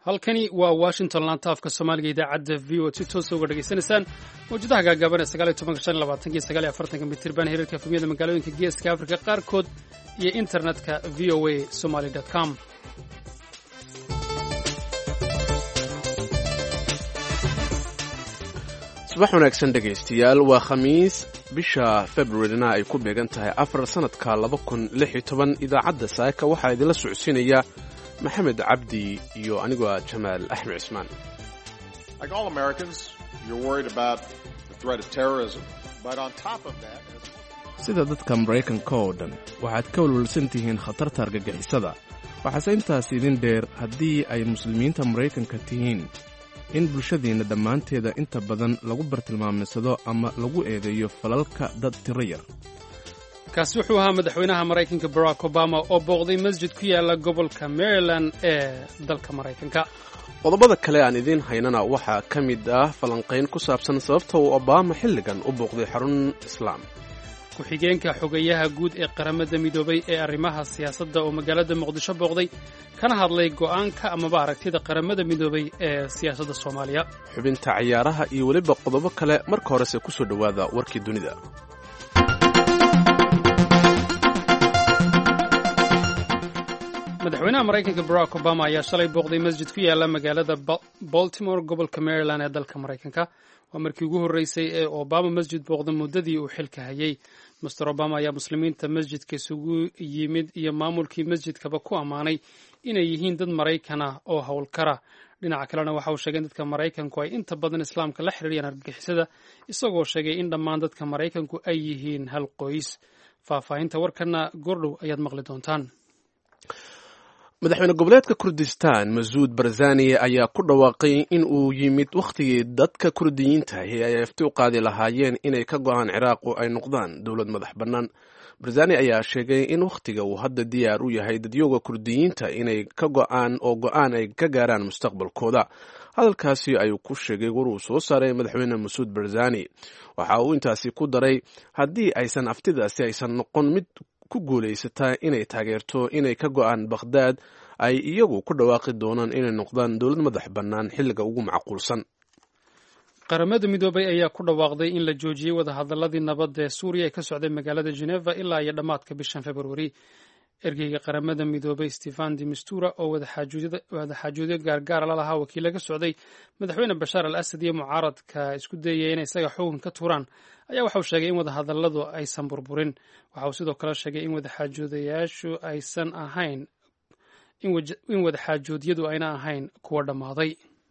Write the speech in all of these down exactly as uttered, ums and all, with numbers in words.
halkani waa washington lantaafka soomaaliga idaacadda v o si toosa uga dhegaysanaysaan mawjadaha gaagaaban ee sagaal iyo tobanka shan iyo labaatanka iyo sagaal iyo afartanka mitirban heerarka efemyada magaalooyinka geeska afrika qaarkood iyo internetka v o a somaly com subax wanaagsan dhegaystayaal waa khamiis bisha februarina ay ku beegan tahay afar sannadka laba kun lix iyo toban idaacadda saaka waxaa idinla socodsiinaya maxamed cabdi iyo anigoo ah jamaal axmed cismaan. sida dadka maraykanka oo dhan waxaad ka walwalsan tihiin khatarta argagixisada waxaase intaas idin dheer haddii ay muslimiinta maraykanka tihiin in bulshadeenna dhammaanteeda inta badan lagu bartilmaamaysado ama lagu eedeeyo falalka dad tiro yar. kaasi wuxuu ahaa madaxweynaha maraykanka barack obama oo booqday masjid ku yaala gobolka maryland ee dalka maraykanka. qodobada kale aan idiin haynana waxaa ka mid ah falanqayn ku saabsan sababta uu obama xilligan u booqday xarun islaam. ku-xigeenka xogayaha guud ee qaramada midoobay ee arrimaha siyaasadda oo magaalada muqdisho booqday kana hadlay go'aanka amaba aragtida qaramada midoobay ee siyaasadda soomaaliya. xubinta ciyaaraha iyo weliba qodobo kale marka horese ku soo dhowaada warkii dunida. madaxweynaha maraykanka barack obama ayaa shalay booqday masjid ku yaala magaalada baltimore gobolka maryland ee dalka maraykanka. waa markii ugu horreysay ee obama masjid booqda muddadii uu xilka hayay. master obama ayaa muslimiinta masjidka isugu yimid iyo maamulkii masjidkaba ku ammaanay inay yihiin dad maraykan ah oo howlkara. dhinaca kalena waxa uu sheegay in dadka maraykanku ay inta badan islaamka la xiriiriyaan argagixisada, isagoo sheegay in dhammaan dadka maraykanku ay yihiin hal qoys. faahfaahinta warkana goordhow ayaad maqli doontaan. madaxweyne goboleedka kurdistan masuud barzani ayaa ku dhawaaqay in uu yimid wakhtigii dadka kurdiyiinta ahi ay afti u qaadi lahaayeen inay ka go'aan ciraaq oo ay noqdaan dowlad madax bannaan. barzani ayaa sheegay in wakhtiga uu hadda diyaar u yahay dadyooga kurdiyiinta inay ka go'aan oo go'aan ay ka gaaraan mustaqbalkooda. hadalkaasi ayuu ku sheegay war uu soo saaray madaxweyne masuud barzani. waxa uu intaasi ku daray haddii aysan aftidaasi aysan noqon mid ku guulaysataa inay taageerto inay ka go'aan bakhdaad ay iyagu ku dhawaaqi doonaan inay noqdaan dowlad madax bannaan xilliga ugu macquulsan. qaramada midoobay ayaa ku dhawaaqday in la joojiyey wadahadaladii nabadda ee suuriya ee ka socday magaalada geneva ilaa iyo dhammaadka bishan februari. ergeyga qaramada midoobay stefan de mistura oo wadaxaajoodyo gaargaara la lahaa wakiilla ka socday madaxweyne bashaar al asad iyo mucaaradka isku dayaya inay isaga xugun ka tuuraan ayaa waxauu sheegay in wadahadalladu aysan burburin. waxa uu sidoo kale sheegay in wadaxaajoodayaashu aysan ahayn in wadaxaajoodyadu ayna ahayn kuwa dhammaaday.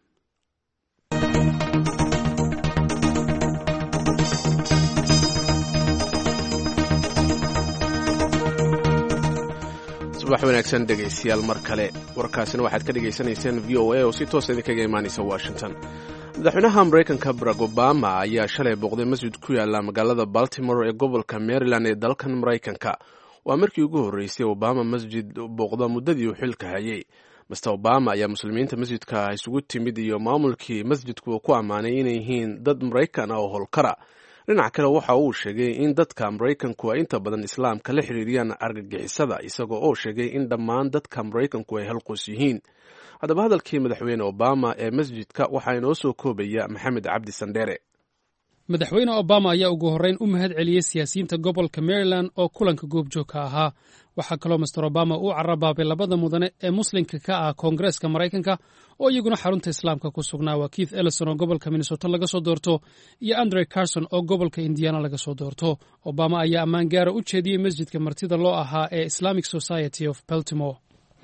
subax wanaagsan dhegaystayaal mar kale. warkaasina waxaad ka dhegaysanayseen v o a oo si toosa idinkaga imaanaysa washington. madaxweynaha maraykanka barack obama ayaa shalay booqday masjid ku yaala magaalada baltimore ee gobolka maryland ee dalkan maraykanka. waa markii ugu horreysay obama masjid booqda muddadii uu xilka hayay. master obama ayaa muslimiinta masjidka isugu timid iyo maamulkii masjidku ku ammaanay inay yihiin dad maraykan ah oo howlkara. dhinac kale waxa uu sheegay in dadka maraykanku ay inta badan islaamka la xiriiriyaan argagixisada, isagoo oo sheegay in dhammaan dadka maraykanku ay halqoys yihiin. haddaba hadalkii madaxweyne obama ee masjidka waxaa inoo soo koobaya maxamed cabdi sandheere. madaxweyne obama ayaa ugu horreyn u mahad celiyey siyaasiyiinta gobolka maryland oo kulanka goobjoogka ahaa. waxaa kaloo master obama uu carabaabay labada mudane ee muslimka ka ah koongareeska maraykanka oo iyaguna xarunta islaamka ku sugnaa. waa keith ellison oo gobolka minnesota laga soo doorto iyo andre carson oo gobolka indiana laga soo doorto. obama ayaa ammaan gaara u jeediyey masjidka martida loo ahaa ee islamic society of baltimore.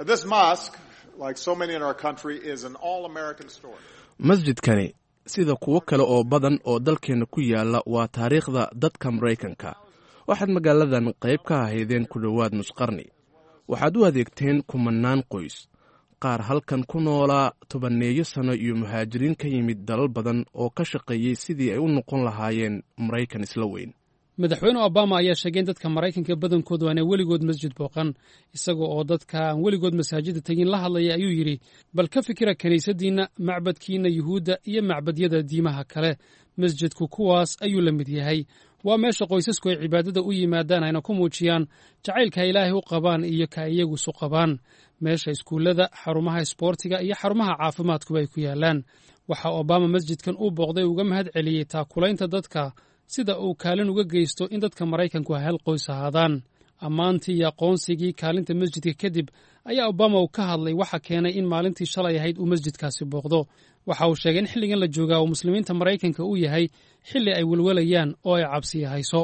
masjidkani sida kuwo kale oo badan oo dalkeenna ku yaala waa taariikhda dadka maraykanka. waxaad magaaladan qayb ka ahaydeen ku dhowaad nusqarni. waxaad u adeegteen kumannaan qoys, qaar halkan ku noolaa tobanneeyo sano iyo muhaajiriin ka yimid dalal badan oo ka shaqeeyey sidii ay u noqon lahaayeen maraykan isla weyn. madaxweyne obama ayaa sheegay in dadka maraykanka badankoodu aanay weligood masjid booqan. isaga oo dadka aan weligood masaajidda tegin la hadlaya ayuu yidhi, bal ka fikira kiniisaddiinna, macbadkiinna yuhuudda iyo macbadyada diimaha kale. masjidku kuwaas ayuu la mid yahay. waa meesha qoysasku ay cibaadada u yimaadaan ayna ku muujiyaan jacaylka ilaahay u qabaan iyo ka iyagusu qabaan. meesha iskuullada xarumaha isboortiga iyo xarumaha caafimaadkuba ay ku yaalaan waxaa obama masjidkan uu booqday uga mahad celiyey taakulaynta dadka sida uu kaalin uga geysto in dadka maraykanku ay hal qoys ahaadaan ammaantii iyo aqoonsigii kaalinta masjidka kadib ayaa obama uu ka hadlay waxa keenay in maalintii shalay ahayd uu masjidkaasi booqdo waxa uu sheegay in xilligan la joogaa uu muslimiinta maraykanka u yahay xilli ay welwalayaan oo ay cabsi hayso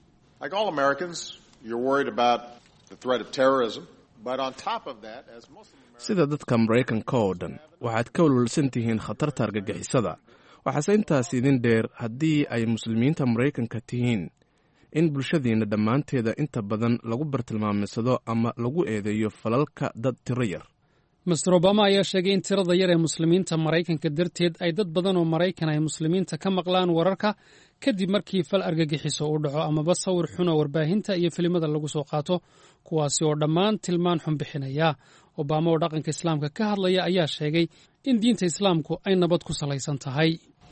sida dadka maraykanka oo dhan waxaad ka walwalsan tihiin khatarta argagixisada waxaase intaas idin dheer haddii ay muslimiinta maraykanka tihiin in bulshadiinna dhammaanteeda inta badan lagu bartilmaamsado ama lagu eedeeyo falalka dad tiro yar master obama ayaa sheegay in tirada yar ee muslimiinta maraykanka darteed ay dad badan oo maraykan ay muslimiinta ka maqlaan wararka kadib markii fal argagixiso uu dhaco amaba sawir xun oo warbaahinta iyo filimada lagu soo qaato kuwaasi oo dhammaan tilmaan xun bixinaya obama oo dhaqanka islaamka ka hadlaya ayaa sheegay in diinta islaamku ay nabad ku salaysan tahay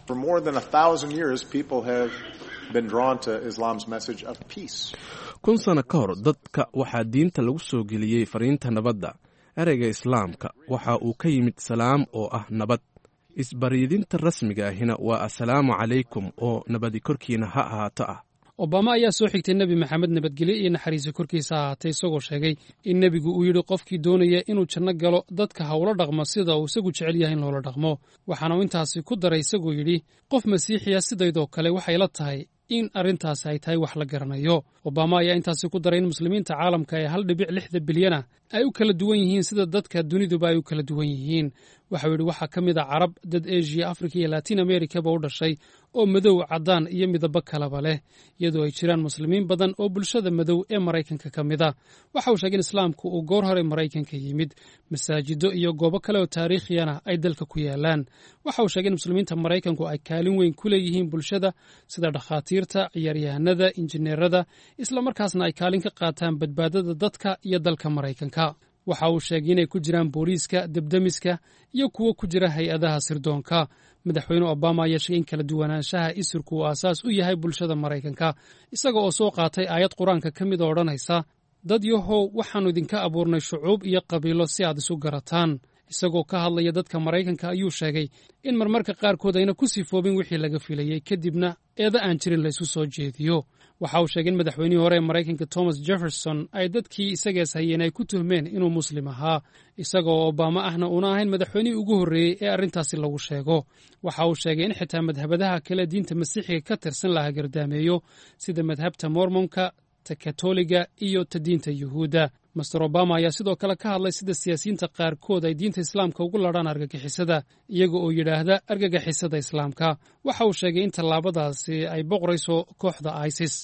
kun sano ka hor dadka waxaa diinta lagu soo geliyey fariinta nabadda ereyga islaamka waxa uu ka yimid salaam oo ah nabad isbaryidinta rasmiga ahina waa assalaamu calaykum oo nabadi korkiina ha ahaato ah obama ayaa soo xigtay nebi maxamed nabadgelyo iyo naxariisi korkiisa ahaatay isagoo sheegay in nebigu uu yidhi qofkii doonaya inuu janno galo dadka hawlo dhaqmo sida uu isagu jecel yahay in loola dhaqmo waxaana uu intaasi ku daray isagoo yidhi qof masiixiya sidaydoo kale waxay la tahay in arrintaasi ay tahay wax la garanayo obama ayaa intaasi ku daray in muslimiinta caalamka ee hal dhibic lixda bilyana ay u kala duwan yihiin sida dadka duniduba ay u kala duwan yihiin waxau yidhi waxaa ka mid a carab dad eshiya afrika iyo latin amerikaba u dhashay oo madow caddaan iyo midabo kaleba leh iyadoo ay jiraan muslimiin badan oo bulshada madow ee maraykanka ka mid a waxa uu sheegay in islaamku uu goor hore maraykanka yimid masaajido iyo goobo kale oo taariikhiyana ay dalka ku yaalaan waxa uu sheegay in muslimiinta maraykanku ay kaalin weyn ku leeyihiin bulshada sida dhakhaatiirta ciyaaryahanada injineerada islamarkaasna ay kaalin ka qaataan badbaadada dadka iyo dalka maraykanka waxa uu sheegay inay ku jiraan booliiska debdemiska iyo kuwo ku jira hay-adaha sirdoonka madaxweyne obama ayaa sheegay in kala duwanaanshaha isirku uu aasaas u yahay bulshada maraykanka isaga oo soo qaatay aayad qur-aanka ka mid oo odhanaysa dad yahow waxaannu idinka abuurnay shucuub iyo qabiilo si aad isu garataan isagoo ka hadlaya dadka maraykanka ayuu sheegay in marmarka qaarkood ayna ku sifoobin wixii laga filayey kadibna eeda aan jirin laysu soo jeediyo waxa uu sheegay in madaxweynihii hore ee maraykanka thomas jefferson ay dadkii isagaas hayeen ay ku tuhmeen inuu muslim ahaa isaga oo obama ahna uuna ahayn madaxweynihii ugu horreeyey ee arrintaasi lagu sheego waxa uu sheegay in xitaa madhabadaha kale diinta masiixiga ka tirsan laha gardaameeyo sida madhabta mormonka ta katoliga iyo ta diinta yuhuudda master obama ayaa sidoo kale ka hadlay sida siyaasiyiinta qaarkood ay diinta islaamka ugu ladhaan argagixisada iyaga oo yidhaahda argagixisada islaamka waxa uu sheegay in tallaabadaasi ay boqorayso kooxda isis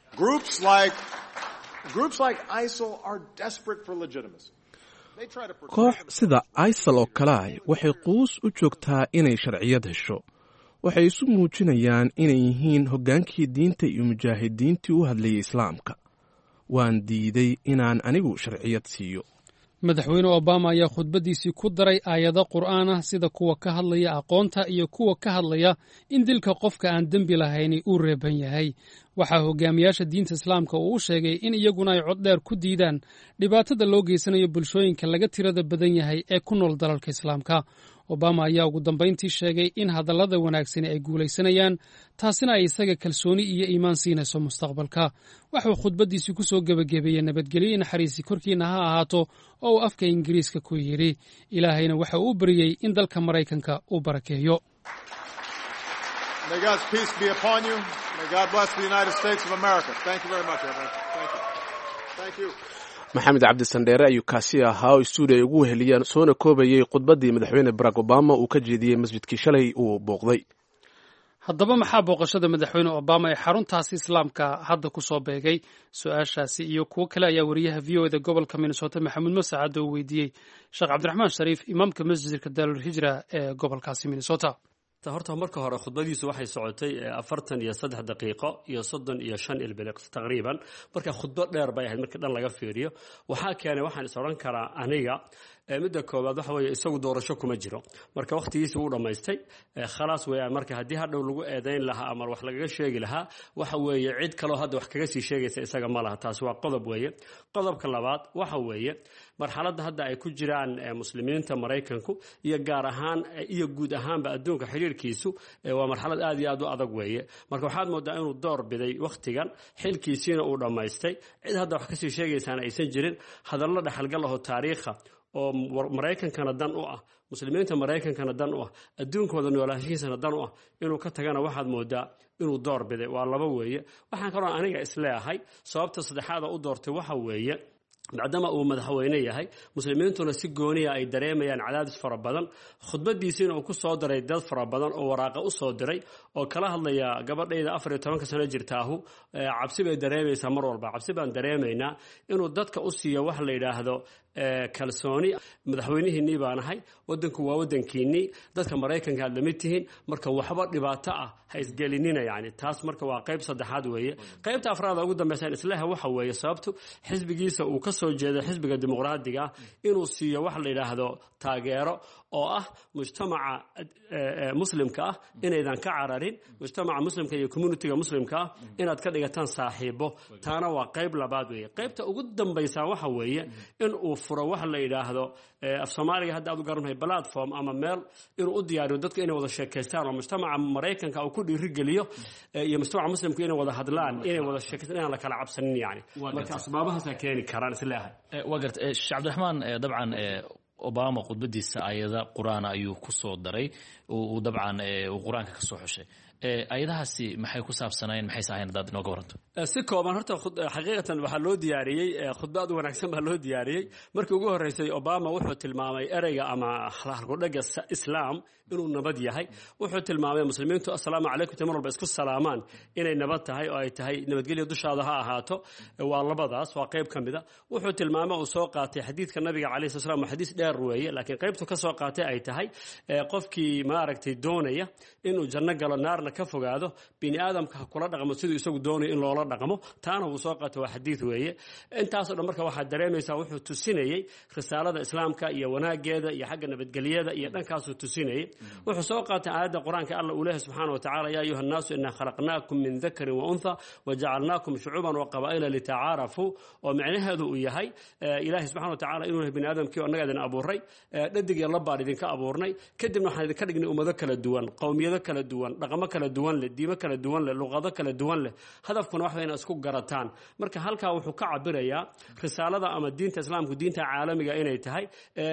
koox sida isal oo kale ah waxay quus u joogtaa inay sharciyad hesho waxay isu muujinayaan inay yihiin hoggaankii diinta iyo mujaahidiintii u hadlayay islaamka waan diiday inaan anigu sharciyad siiyo madaxweyne obama ayaa khudbaddiisii ku daray aayado qur'aan ah sida kuwa ka hadlaya aqoonta iyo kuwa ka hadlaya in dilka qofka aan dembi lahayni uu reeban yahay waxaa hogaamiyaasha diinta islaamka uu u sheegay in iyaguna ay cod dheer ku diidaan dhibaatada loo geysanayo bulshooyinka laga tirada badan yahay ee ku nool dalalka islaamka obama ayaa ugu dambayntii sheegay in hadallada wanaagsani ay guulaysanayaan taasina ay isaga kalsooni iyo iimaan siinayso mustaqbalka waxuu khudbaddiisii ku soo gebagabeeyey nabadgelyo i naxariisi korkiina ha ahaato oo uu afka ingiriiska ku yidhi ilaahayna waxa uu baryey in dalka maraykanka uu barakeeyo maxamed cabdisandheere ayuu kaasi ahaa oo stuudiya ay ugu weheliyaan soona koobayey khudbaddii madaxweyne barack obama uu ka jeediyey masjidkii shalay uu booqday haddaba maxaa booqashada madaxweyne obama ee xaruntaasi islaamka hadda ku soo beegay su-aashaasi iyo kuwo kale ayaa wariyaha v o eda gobolka minnesota maxamuud masacad oo weydiiyey sheekh cabdiraxmaan shariif imaamka masjidka daarulhijra ee gobolkaasi minnesota horta marka hore khudbadiisu waxay socotay afartan iyo saddex daqiiqo iyo soddon iyo shan ilbiliqs taqriiban marka khudbo dheer bay ahayd markii dhan laga fiiriyo waxaa keenay waxaan is odhan karaa aniga midda koowaad waxa weeye isagu doorasho kuma jiro marka waqtigiisa uu dhamaystay khalaas weeyaan marka haddii hadhow lagu eedayn lahaa ama wax lagaga sheegi lahaa waxa weeye cid kaloo hadda wax kaga sii sheegaysa isaga ma laha taasi waa qodob weeye qodobka labaad waxa weeye marxaladda hadda ay ku jiraan muslimiinta maraykanku iyo gaar ahaan iyo guud ahaanba adduunka xiriirkiisu waa marxalad aad iyo aad u adag weeye marka waxaad moodaa inuu door biday waqtigan xilkiisiina uu dhammaystay cid hadda wax kasii sheegaysaana aysan jirin hadallo dhexalgal aho taariikha oo maraykankana dan u ah muslimiinta maraykankana dan u ah adduunkooda noolaanshihiisana dan u ah inuu ka tagana waxaad moodaa inuu door biday waa laba weeye waxaan kaloo aniga isleeyahay sababta saddexaada u doortay waxa weeye maadaama uu madaxweyne yahay muslimiintuna si gooniya ay dareemayaan cadaadis fara badan khudbadiisiina uu ku soo diray dad fara badan oo waraaqa u soo diray oo kala hadlaya gabadhayda afar iyo tobanka sano jirtaahu cabsi bay dareemaysaa mar walba cabsi baan dareemaynaa inuu dadka u siiyo wax la yidhaahdo kalsooni madaxweynihiinnii baan ahay waddanku waa waddankiinnii dadka maraykanka aad lamid tihiin marka waxba dhibaato ah ha isgelinina yani taas marka waa qayb saddexaad weeye qaybta afraad ugu dambaysa islaha waxa weeye sababtu xisbigiisa uu ka soo jeedo xisbiga dimuqraadiga ah inuu siiyo wax la yidhaahdo taageero oo ah mujtamaca muslimka ah inaydan ka cararin mujtamaca muslimka iyo communitiga muslimka ah inaad ka dhigataan saaxiibo taana waa qayb labaad weeye qaybta ugu dambaysa waxa weeye in uu furo wax la yidhaahdo af soomaaliga hadda aad u garantahay platform ama meel inuu u diyaariyo dadku inay wada sheekaystaan oo mujtamaca maraykanka uu ku dhiirigeliyo iyo mujtamaca muslimka inay wada hadlaan inay wada sheekaystaan inaan la kala cabsanin yani marka asbaabahaasa keeni karaan isleeyahay waa garta sheekh cabdiraxmaan dabcan obama khudbadiisa ayada qur-aan ayuu ku soo daray uu dabcan uu qur-aanka ka soo xushay ayadahaasi maxay ku saabsanayeen maxay saahayeen dad inooga waranto si kooban horta xaqiiqatan waxaa loo diyaariyey khudbad wanaagsan baa loo diyaariyey markii ugu horeysay obama wuxuu tilmaamay ereyga ama halkudhaga islaam inuu nabad yahay wuxuu tilmaamay muslimiintu assalaamu calaykum tamar walba isku salaamaan inay nabad tahay oo ay tahay nabadgelyo dushaada ha ahaato waa labadaas waa qayb ka mid a wuxuu tilmaamay uu soo qaatay xadiidka nabiga calayhi salaam waa xadiis dheer weeye laakiin qaybtu ka soo qaatay ay tahay qofkii maaragtay doonaya inuu janno galo naarna ka fogaado bini aadamka ha kula dhaqmo siduu isagu doonayo in loola dhaqmo taana wuu soo qaatay waa xadiid weeye intaasoo dhan marka waxaad dareemaysaa wuxuu tusinayey risaalada islaamka iyo wanaageeda iyo xagga nabadgelyada iyo dhankaasuu tusinayey wuxuu soo qaatay aayadda qur-aanka alla uu leeyahay subxaana wa tacala yaa ayuha annaasu innaa khalaqnaakum min dakarin wa untha wajacalnaakum shucuuban wa qabaa'ila litacaarafuu oo micnaheedu uu yahay ilaahay subxana wa tacala inuu yahay bini aadamkii oo annaga idin abuuray dhadig iyo labbaan idinka abuurnay kadibna waxaan idinka dhignay ummado kala duwan qowmiyado kala duwan dhaqamo kala duwan leh diimo kala duwan leh luqado kala duwan leh hadafkuna wax weyn isku garataan marka halka wuxuu ka cabirayaa risaalada ama diinta islaamku diinta caalamiga inay tahay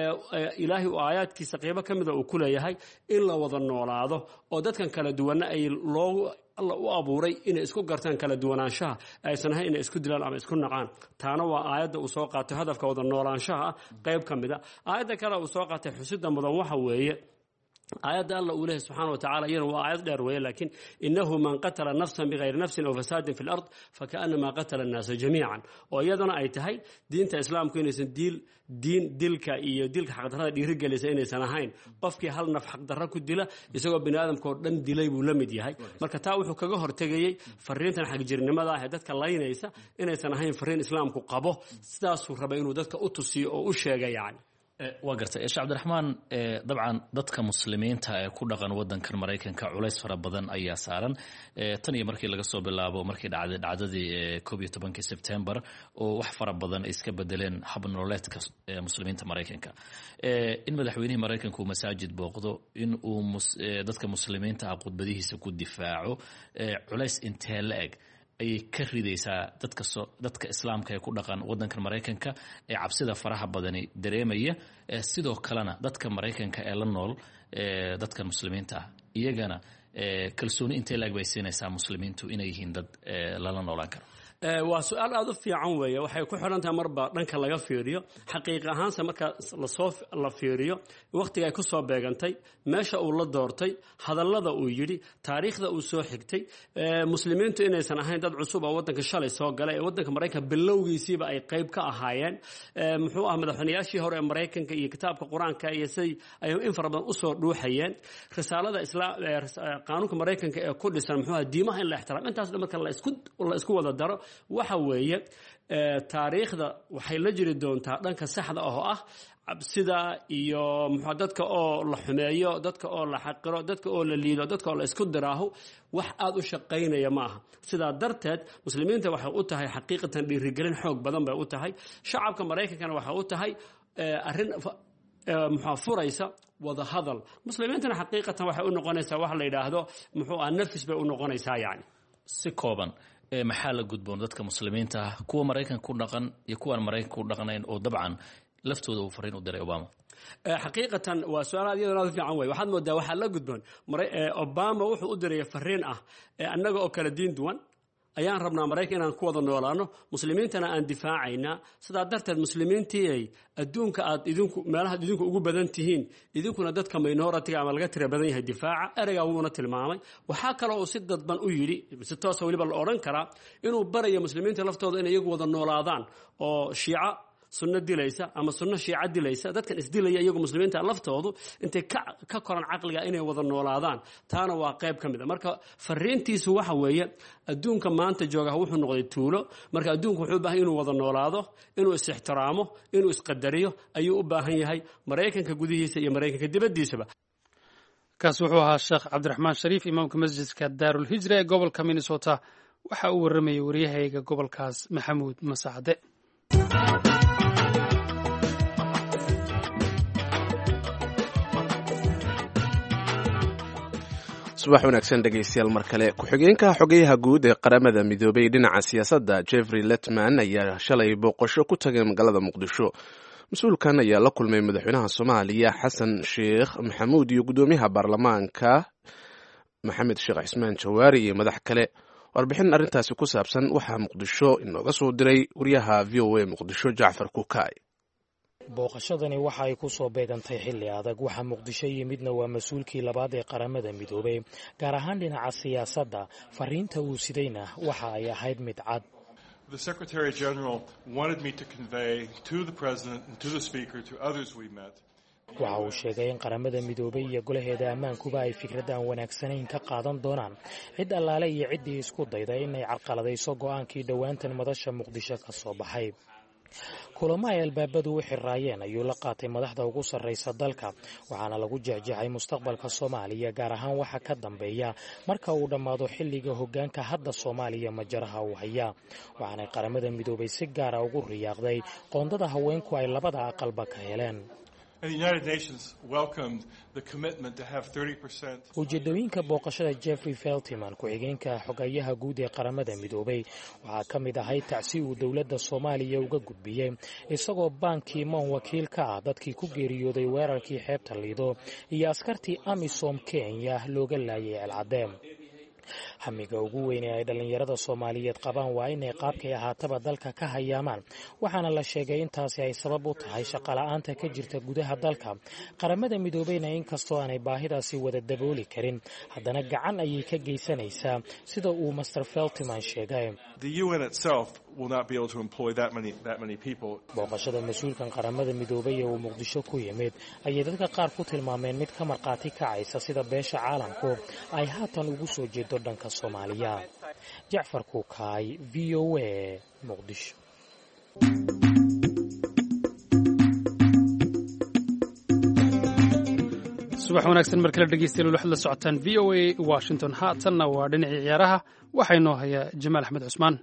ilaahi uu aayaadkiisa qaybo ka mida uu ku leeyahay in la wada noolaado oo dadkan kala duwanna ay loogu alla u abuuray inay isku gartaan kala duwanaanshaha aysan ahayn inay isku dilaan ama isku naqaan taana waa aayadda uu soo qaatay hadafka wada noolaanshaha qayb ka mid a aayadda kale uu soo qaatay xusida mudan waxa weeye aayadda alla uu leeyahay subxaana wa tacala iyana waa aayad dheer weeye laakiin innahu man qatala nafsan bikayri nafsin aw fasaadin fi lard fakaannamaa qatala annaasa jamiican oo iyadana ay tahay diinta islaamku inaysan diil diin dilka iyo dilka xaqdarrada dhiirigelisa inaysan ahayn qofkii hal naf xaqdarra ku dila isagoo bini aadamkaoo dhan dilay buu la mid yahay marka taa wuxuu kaga hortegayey fariintan xagjirnimada ah ee dadka laynaysa inaysan ahayn fariin islaamku qabo sidaasuu rabay inuu dadka u tusiyo oo u sheega yani waa gartay sheekh cabdiraxmaan dabcan dadka muslimiinta ee ku dhaqan wadankan maraykanka culays fara badan ayaa saaran tan iyo markii laga soo bilaabo markii dhacday dhacdadii koob iyo tobankii sebtembar oo wax fara badan ay iska bedeleen hab nololeedka muslimiinta maraykanka in madaxweynihii maraykanka uu masaajid booqdo in uu dadka muslimiinta ah khudbadihiisa ku difaaco culays intee la eg ayay ka ridaysaa dadka so dadka islaamka ee ku dhaqan wadankan maraykanka ee cabsida faraha badani dareemaya sidoo kalena dadka maraykanka ee la nool dadka muslimiinta ah iyagana kalsooni intee laag bay siinaysaa muslimiintu inay yihiin dad lala noolaan karo waa su-aal aada u fiican weeye waxay ku xidhan tahay marba dhanka laga fiiriyo xaqiiq ahaanse marka lasoo la fiiriyo wakhtiga ay ku soo beegantay meesha uu la doortay hadallada uu yidhi taariikhda uu soo xigtay muslimiintu inaysan ahayn dad cusub oo waddanka shalay soo galay ee waddanka maraykanka bilowgiisiiba ay qayb ka ahaayeen muxuu ah madaxweynayaashii hore ee maraykanka iyo kitaabka qur-aanka iyo siday ay in fara badan usoo dhuuxayeen risaalada qaanuunka maraykanka ee ku dhisan muxuu ah diimaha in la ixtiraam intaas dhan marka la isku la isku wada daro waxa weeye taariikhda waxay la jiri doontaa dhanka saxda ah oo ah cabsida iyo muxuu dadka oo la xumeeyo dadka oo la xaqiro dadka oo la liido dadka oo la isku diraaho wax aad u shaqaynaya ma aha sidaa darteed muslimiinta waxay u tahay xaqiiqatan dhiirigelin xoog badan bay u tahay shacabka maraykankana waxay u tahay arrin muxuu furaysa wada hadal muslimiintana xaqiiqatan waxay u noqonaysaa wax la yiraahdo muxuu ah nafis bay u noqonaysaa yani si kooban maxaa la gudboon dadka muslimiinta ah kuwa maraykanka ku dhaqan iyo kuwan maraykanka ku dhaqanayn oo dabcan laftooda uu fariin u diray Obama xaqiiqatan waa su'aal iyadoo aad fiican way waxaad moodaa waxa la gudboon Obama wuxuu u diray fariin ah annaga oo kala diin duwan ayaan rabnaa maraykan inaan ku wada noolaano muslimiintana aan difaacayna sidaa darteed muslimiintii ay adduunka aad idinku meelaha idinku ugu badan tihiin idinkuna dadka minority ama laga tira badan yahay difaaca erayga wuuna tilmaamay waxa kale oo si dadban u yiri si toos ah waliba la oran karaa inuu barayo muslimiinta laftooda in iyagu wada noolaadaan oo shiica sunna dilaysa ama sunna shiica dilaysa dadkan isdilaya iyagu muslimiinta laftoodu intay ka ka koran aqliga inay wada noolaadaan taana waa qayb kamid ah marka fariintiisu waxa weeye adduunka maanta jooga wuxuu noqday tuulo marka adduunku wuxuu u baahan inuu wada noolaado inuu is ixtiraamo inuu is qadariyo ayuu u baahan yahay maraykanka gudihiisa iyo maraykanka dibadiisaba kaas wuxuu ahaa sheekh cabdiraxmaan shariif imaamka masjidka daarul hijra ee gobolka Minnesota waxa uu waramayay wariyahayga gobolkaas maxamuud Masaade subax wanaagsan dhegaystayaal mar kale ku-xigeenka xogayaha guud ee qaramada midoobay dhinaca siyaasadda Jeffrey Letman ayaa shalay booqasho ku tagay magaalada Muqdisho mas-uulkan ayaa la kulmay madaxweynaha Soomaaliya Xasan Sheekh Maxamuud iyo gudoomiyaha baarlamaanka Maxamed Sheekh Cismaan Jawaari iyo madax kale warbixin arrintaasi ku saabsan waxaa Muqdisho inooga soo diray wariyaha V O A Muqdisho Jacfar Kukaay booqashadani waxa ay ku soo beegantay xilli adag waxa Muqdisho yimidna waa mas-uulkii labaad ee qaramada midoobay gaar ahaan dhinaca siyaasadda fariinta uu sidayna waxa ay ahayd mid cad The Secretary General wanted me to convey to the President and to the Speaker to others we met waxa uu sheegay in qaramada midoobay iyo golaheeda ammaankuba ay fikradan wanaagsanayn ka qaadan doonaan cid allaale iyo ciddii isku dayda inay carqaladayso go'aankii dhowaantan madasha Muqdisho ka soo baxay kulamo ay albaabadu u xiraayeen ayuu la qaatay madaxda ugu sarreysa dalka waxaana lagu jecjecay mustaqbalka Soomaaliya gaar ahaan waxa ka dambeeya marka uu dhammaado xilliga hoggaanka hadda Soomaaliya majaraha uu haya waxaana qaramada midoobay si gaar ah ugu riyaaqday qoondada haweenku ay labada aqalba ka heleen And the United Nations welcomed the commitment to have thirty percent. ujeedooyinka booqashada Jeffrey Feltman ku-xigeenka xogayaha guud ee qaramada midoobay waxaa ka mid ahay tacsi uu dowladda Soomaaliya uga gudbiyay isagoo baankii Moon wakiil ka ah dadkii ku geeriyooday weerarkii xeebta Lido iyo askartii AMISOM Kenya looga laayay Alcadeem hamiga ugu weyn ee ay dhalinyarada Soomaaliyeed qabaan waa inay qaabkay ahaataba dalka ka hayaamaan waxaana la sheegay intaasi ay sabab u tahay shaqo la'aanta ka jirta gudaha dalka qaramada midoobayna inkastoo aanay baahidaasi wada dabooli karin haddana gacan ayay ka geysanaysaa sida uu Master Feltman sheegay The U N itself will not be able to employ that many that many people. booqashada mas-uulkan qaramada midoobay ee uu Muqdisho ku yimid ayay dadka qaar ku tilmaameen mid ka marqaati kacaysa sida beesha caalamku ay haatan ugu soo jeedo dhanka Soomaaliya Jacfar Kukaay V O A Muqdisho subax wanaagsan mar kale dhegeystayaal waxaad la socotaan V O A Washington haatanna waa dhinacii ciyaaraha waxaa inoo haya Jamaal Axmed Cusmaan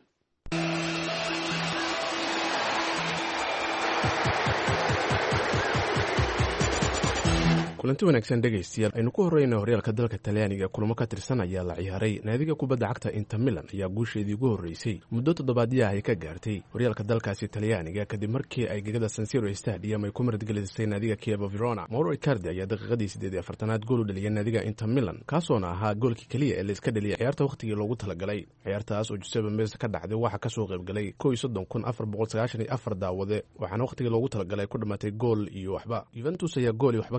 kulanti wanaagsan dhegaystayaal aynu ku horreyna horyaalka dalka talyaaniga kulamo ka tirsan ayaa la ciyaaray naadiga kubadda cagta Inter Milan ayaa guusheedii ugu horreysay muddo toddobaadyaha ay ka gaartay horyaalka dalkaasi talyaaniga kadib markii ay gegada San Siro Stadium ay ku martigelisay naadiga Chievo Verona. Mauro Icardi ayaa daqiiqadii siddeed iyo afartanaad gool u dhaliyay naadiga Inter Milan kaasoona ahaa goolkii kaliya ee la iska dhaliyay ciyaarta waqtigii loogu talagalay. ciyaartaas oo Giuseppe Meazza ka dhacday waxa ka soo qayb galay kow iyo soddon kun afar boqol sagaashan iyo afar daawade waxaana waqtigii loogu talagalay ku dhamaatay gool iyo waxba. Juventus ayaa gool iyo waxba kaga adkaatay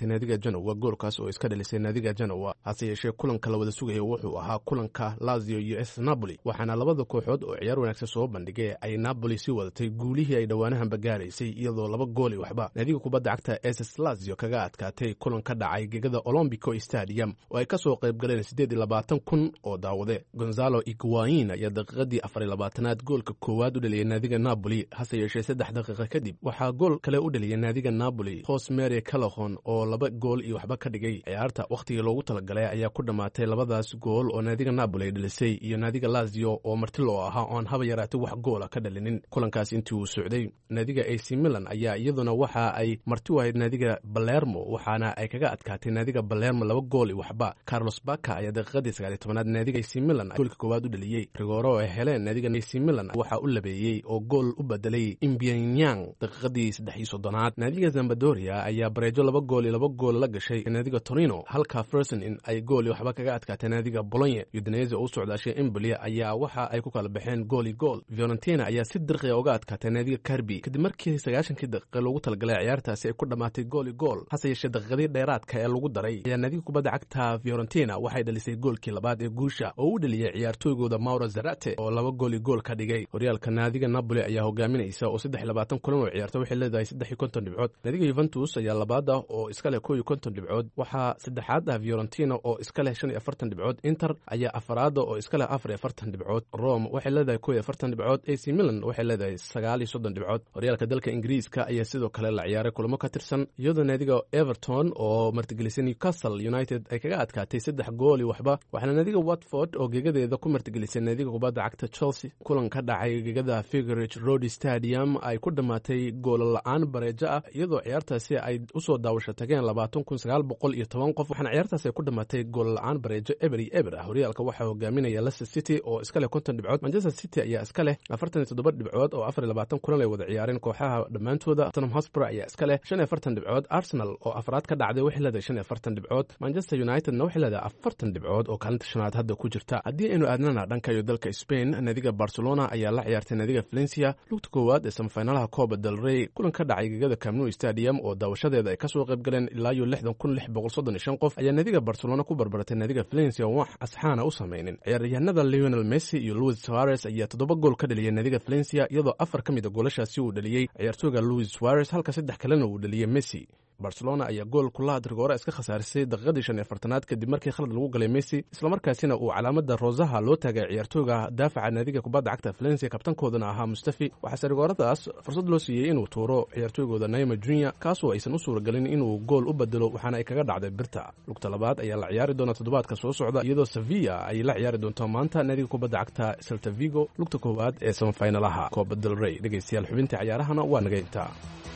adkaatay naadiga Genoa goolkaas oo iska dhalisay naadiga Genoa hase yeeshee kulanka la wada sugayo wuxuu ahaa kulanka Lazio iyo AS Napoli waxaana labada kooxood oo ciyaar wanaagsan soo bandhigay ay Napoli si wadatay guulihii ay dhawaanahan bagaaraysay iyadoo laba gool waxba naadiga kubadda cagta AS Lazio kaga adkaatay kulan ka dhacay gegada Olympico Stadium oo ay ka soo qayb galeen siddeed iyo labaatan kun oo daawade. Gonzalo Higuain ayaa daqiiqadii afar iyo labaatanaad goolka koowaad u dhaliyay naadiga Napoli hase yeeshee saddex daqiiqo kadib waxaa gool kale u dhaliyay naadiga Napoli Jose Maria Callejon oo laba gool iyo waxba ka dhigay. ciyaarta waqtigii loogu talagalay ayaa ku dhamaatay labadaas gool oo naadiga Napoli dhalisay iyo naadiga Lazio oo marti loo ahaa oo aan haba yaraatay wax gool ka dhalinin. kulankaas intii uu socday naadiga A C Milan ayaa iyaduna waxa ay marti u ahayd naadiga Palermo waxaana ay kaga adkaatay naadiga Palermo laba gool iyo waxba. Carlos Bacca ayaa daqiiqadii sagaal iyo tobanaad naadiga A C Milan goolka koowaad u dhaliyay. Rigoro ee heleen naadiga A C Milan waxa uu labeeyay oo gool u bedelay Imbianyang daqiiqadii saddex iyo soddonaad. naadiga Sampdoria ayaa bareejo laba gool iyo laba gool la gashay naadiga Torino halka Frosinone ay gool iyo waxba kaga adkaatay naadiga Bologna. Udinese oo socdaashay Empoli ayaa waxa ay ku kala baxeen gool iyo gool. Fiorentina ayaa si dirqi ah uga adkaatay naadiga Carpi kadib markii sagaashankii daqiiqo loogu talagalay ciyaartaasi ay ku dhamaatay gool iyo gool hase yeeshee daqiiqadii dheeraadka ee lagu daray ayaa naadiga kubadda cagta Fiorentina waxay dhalisay goolkii labaad ee guusha oo u dhaliyay ciyaartooygooda Mauro Zarate oo laba gool iyo gool ka dhigay. horyaalka naadiga Napoli ayaa hogaaminaysa oo saddex iyo labaatan kulan oo ciyaarta waxay leedahay saddex iyo konton dhibcood. naadiga Juventus ayaa labaad ah oo iska leh kow iyo konton dhibcood. waxaa saddexaad ah Fiorentina oo iska leh shan iyo afartan dhibcood. Inter ayaa afaraad oo iska leh afar iyo afartan dhibcood. Rome waxay leedahay kow iyo afartan dhibcood. A C Milan waxay leedahay sagaal iyo soddon dhibcood. horyaalka dalka Ingiriiska ayaa sidoo kale la ciyaaray kulamo ka tirsan iyadoo naadiga Everton oo martigelisay Newcastle United ay kaga adkaatay saddex gool iyo waxba. waxaana naadiga Watford oo gegadeeda ku martigelisay naadiga kubadda cagta Chelsea kulan ka dhacay gegada Vicarage Road Stadium ay ku dhamaatay gool la'aan bareejo ah iyadoo ciyaartaasi ay u soo daawasho tageen labaatan kun sagaal boqol iyo toban qof. waxaana ciyaartaasi ay ku dhamaatay gool la'aan bareejo eber iyo eber ah. horyaalka waxaa hogaaminaya Leicester City oo iska leh konton dhibcood. Manchester City ayaa iska leh afartan iyo toddoba dhibcood oo afar iyo labaatan kulan ay wada ciyaareen kooxaha dhammaantooda. Tottenham Hotspur ayaa iska leh shan iyo afartan dhibcood. Arsenal oo afraad ka dhacday waxay leedahay shan iyo afartan dhibcood. Manchester United-na waxay leedahay afartan dhibcood oo kaalinta shanaad hadda ku jirta. haddii aynu aadnana dhanka iyo dalka Spain naadiga Barcelona ayaa la ciyaartay naadiga Valencia lugta koowaad ee semifinalaha Copa del Rey kulan ka dhacay gegada Camp Nou Stadium oo daawashadeeda ay ka soo qayb galeen ilaa iyo lixdan kun lix boqol soddon iyo shan qof ayaa naadiga Barcelona ku barbaratay naadiga Valencia oo wax asxaana u sameeyeen. ciyaaryahanada Lionel Messi iyo Luis Suarez ayaa toddoba gool ka dhaliyay naadiga Valencia iyadoo afar ka mid ah goolashaasi uu dhaliyay ciyaartooyga Luis Suarez halka saddex kalena uu dhaliyay Messi. Barcelona ayaa gool kulaad Rigoro iska khasaarisay daqiiqadii shan iyo afartanaad kadib markii khalad lagu galay Messi isla markaasina uu calaamada roosaha loo taagay ciyaartooyga daafaca naadiga kubadda cagta Valencia kabtankoodana ahaa Mustafi. waxaase Rigoradaas fursad loo siiyey inuu tuuro ciyaartooygooda Neymar Junior kaasoo aysan u suuragelin inuu gool u bedelo waxaana ay kaga dhacday birta. lugta labaad ayaa la ciyaari doona toddobaadka soo socda iyadoo Sevilla ay la ciyaari doonto maanta naadiga kubadda cagta Celta Vigo lugta koowaad ee semifinalaha Copa del Rey. dhegeystayaal xubintii ciyaarahana waa naga intaa.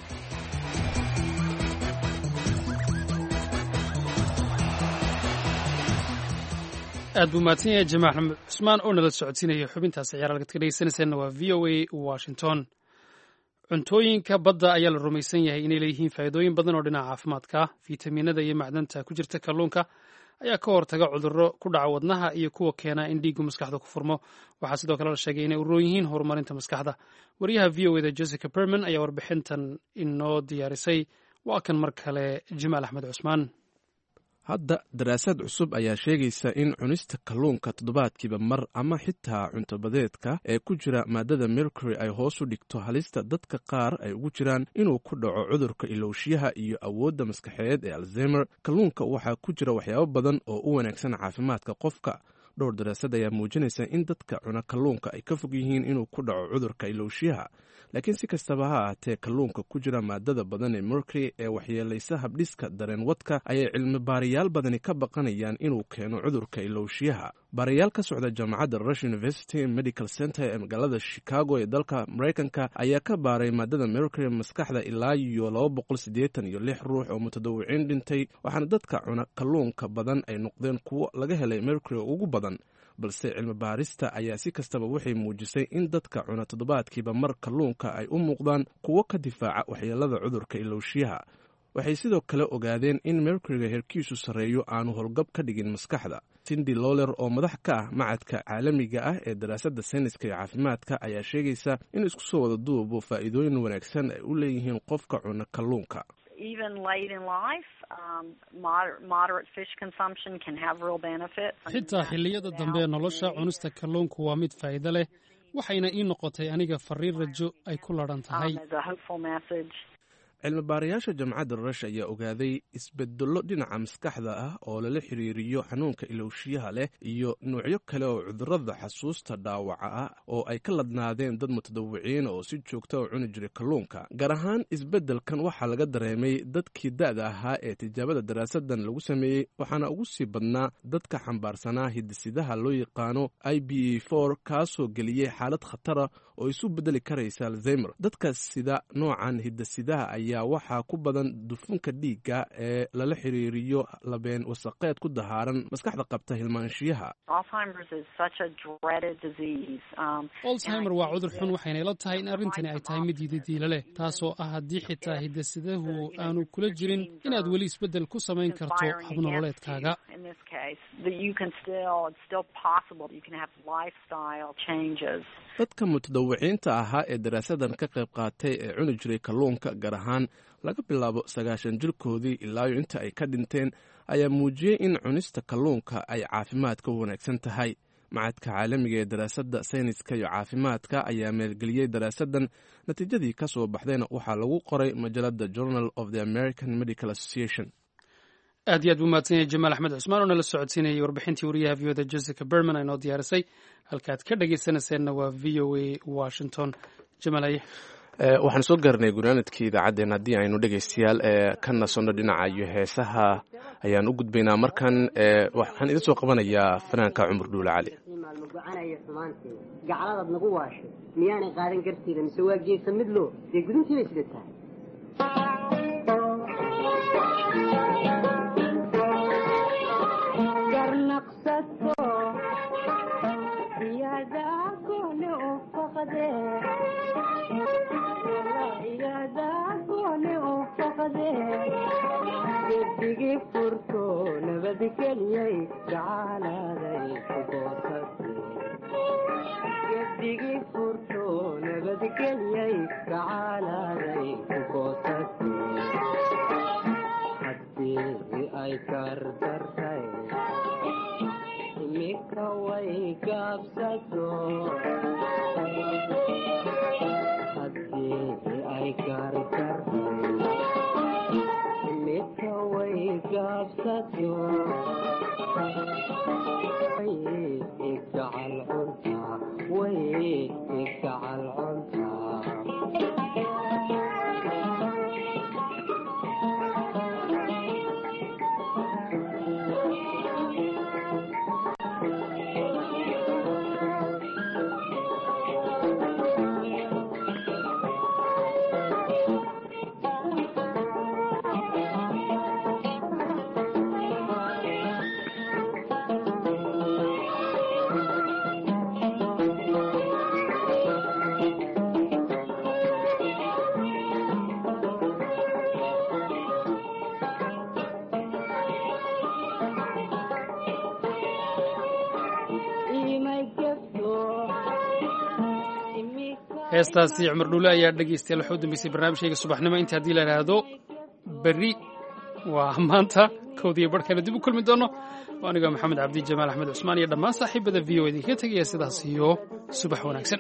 aad buu mahadsan yahay Jamaal Axmed Cusmaan oo nala socodsiinaya xubintaas ciyaar halka ka dhageysanaysan waa V O A Washington. cuntooyinka badda ayaa la rumaysan yahay inay leeyihiin faa'iidooyin badan oo dhinaca caafimaadka. fiitamiinada iyo macdanta ku jirta kalluunka ayaa ka hortaga cudurro ku dhaca wadnaha iyo kuwa keena in dhiiggu maskaxda ku furmo. waxaa sidoo kale la sheegay inay u roon yihiin horumarinta maskaxda. wariyaha V O A da Jessica Berman ayaa warbixintan inoo diyaarisay. waa kan mar kale Jamaal Axmed Cusmaan. hadda daraasad cusub ayaa sheegaysa in cunista kalluunka toddobaadkiiba mar ama xitaa cuntobadeedka ee ku jira maadada mercury ay hoos u dhigto halista dadka qaar ay ugu jiraan inuu ku dhaco cudurka ilowshiyaha iyo awoodda maskaxeed ee alzheimer. kalluunka waxaa ku jira waxyaabo badan oo u wanaagsan caafimaadka qofka. dhowr daraasad ayaa muujinaysa in dadka cuna kalluunka ay ka fog yihiin inuu ku dhaco cudurka ilowshiyaha. laakiin si kastaba ha ahaatee kalluunka ku jira maadada badan ee mercury ee waxyeelaysa habdhiska dareen wadka ayay cilmi baarayaal badani ka baqanayaan inuu keeno cudurka ilowshiyaha. baarayaal ka socda jaamacadda Rush University Medical Center ee magaalada Chicago ee dalka Mareykanka ayaa ka baaray maadada mercury maskaxda ilaa iyo laba boqol siddeetan iyo lix ruux oo mutadawiciin dhintay. waxaana dadka cuna kalluunka badan ay noqdeen kuwo laga helay mercury ugu badan. balse cilmi baarista ayaa si kastaba waxay muujisay in dadka cuna toddobaadkiiba mar kalluunka ay u muuqdaan kuwo ka difaaca waxyeelada cudurka ilowshiyaha. waxay sidoo kale ogaadeen in mercuryga heerkiisu sarreeyo aanu howlgab ka dhigin maskaxda. Cindy Lawler oo madax ka ah macadka caalamiga ah ee daraasadda sayniska iyo caafimaadka ayaa sheegaysa in isku soo wada duubo faa'iidooyin wanaagsan ay u leeyihiin qofka cuna kalluunka. even late in life, um, moder- moderate fish consumption can have real benefits. xitaa xilliyada dambe ee nolosha cunista kalluunku waa mid faa'iido leh waxayna ii noqotay aniga fariin rajo ay ku ladhan tahay. Um, as a hopeful message. cilmi baarayaasha jamcadda rush ayaa ogaaday isbedello dhinaca maskaxda ah oo lala xiriiriyo xanuunka ilowshiyaha leh iyo nuucyo kale oo cudurrada xasuusta dhaawaca ah oo ay ka ladnaadeen dad mutadawiciin oo si joogta u cuni jiray kalluunka. gaar ahaan isbeddelkan waxaa laga dareemay dadkii da'da ahaa ee tijaabada daraasadan lagu sameeyey waxaana ugu sii badnaa dadka xambaarsanaa hidisidaha loo yaqaano i b e for kaasoo geliyey xaalad khatara oo isu beddeli karaysa alzheimer. dadka sida noocan hidasidaha ayaa waxaa ku badan dufunka dhiigga ee lala xiriiriyo labeen wasaqeed ku dahaaran maskaxda qabta hilmaanshiyaha. alzheimer waa cudur xun waxayna ila tahay in arrintani ay tahay mid yididiila leh taasoo ah haddii xitaa hidasidahu aanu kula jirin inaad weli isbeddel ku samayn karto habnololeedkaaga. dadka mutadawiciinta ahaa ee daraasadan ka qayb qaatay ee cuni jiray kalluunka gaar ahaan laga bilaabo sagaashan jirkoodii ilaayo inta ay ka dhinteen ayaa muujiyey in cunista kalluunka ay caafimaadka u wanaagsan tahay. macadka caalamiga ee daraasadda sayniska iyo caafimaadka ayaa meelgeliyey daraasadan natiijadii ka soo baxdayna waxaa lagu qoray majalada journal of the american medical association. aad iyo aad buu mahadsan yahay jamaal axmed cusmaan oo nala socodsiinayay warbixintii wariyaha v o da jessica berman ay noo diyaarisay. halkaad ka dhagaysanayseena waa v o a washington. jamaalaye waxaan soo gaarnay gunaanadkii idaacaddeen haddii aynu dhegaystayaal ka nasanno dhinaca iyo heesaha ayaan u gudbaynaa markan. waxaan idin soo qabanayaa fanaanka cumar dhuule cali. gacaladaad nagu waashay miyaanay qaadan kartida mise waa geesa midloo dee guduntiibay sida tahay. gedigii furto nabadgeliyey gacaladay ku goosatay gedigii furto nabadgeliyey gacaladay ku goosatay haddii ay kardartay imika way gaabsato haddii ay kardartay gaabsato way igacal cuntaa way igacal cuntaa heestaasi cumar dhuule ayaa dhegaystayaal waxaa u dambeysay barnaamijkayga subaxnimo inta haddii la idhaahdo berri waa maanta kowdiiyo barhkana dib u kulmi doono. aniga maxamed cabdi jamaal axmed cusmaan iyo dhammaan saaxiibada v o idinkaga tegaya sidaas iyo subax wanaagsan.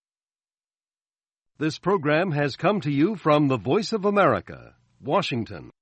This program has come to you from the Voice of America, Washington.